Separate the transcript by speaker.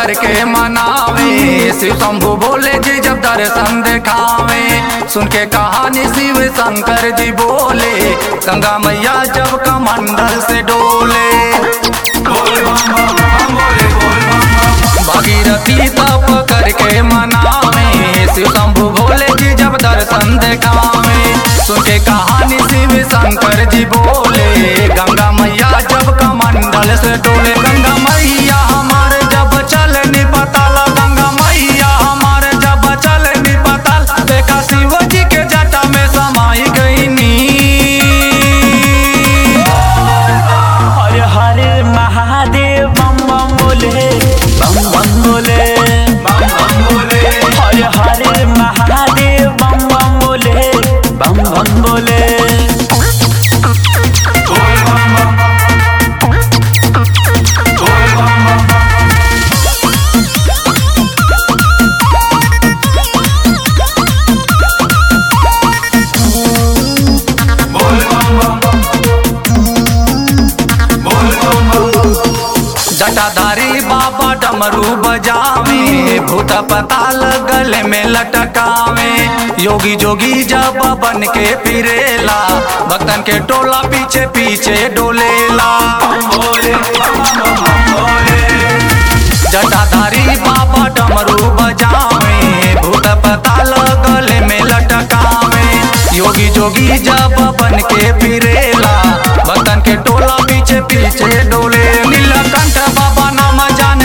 Speaker 1: करके मनावे। शिव शंभु बोले जी जब दर्शन दिखावे। सुन के कहानी शिव शंकर जी बोले, गंगा मैया जब कमंडल से डोले। भागीरथी तप करके मनावे। शिव शंभु बोले जी जब दर्शन दिखावे। सुन के कहानी शिव शंकर जी बोले, गंगा मैया जब कमंडल से डोले। गंगा मैया हमारे जब चल निपताल, गंगा मैया हमारे जब चल निपताल, देखा शिव जी के जटा में समाई गई नी।
Speaker 2: हर हर महादेव बम बम बोले, बम बम बोले, बम बम बोले। हर हर महादेव बम बम बोले, बम बम बोले।
Speaker 1: जटाधारी बाबा डमरू बजावे, भूत पताल गले में लटकावे। योगी जोगी जब बन के फिरेला, भक्तन के टोला पीछे पीछे डोलेला। जटाधारी बाबा डमरू बजावे, भूत पताल गले में लटकावे। योगी जोगी जब बन के फिरेला, भक्तन के टोला पीछे पीछे डोले। नीलकंठ बाबा नाम जान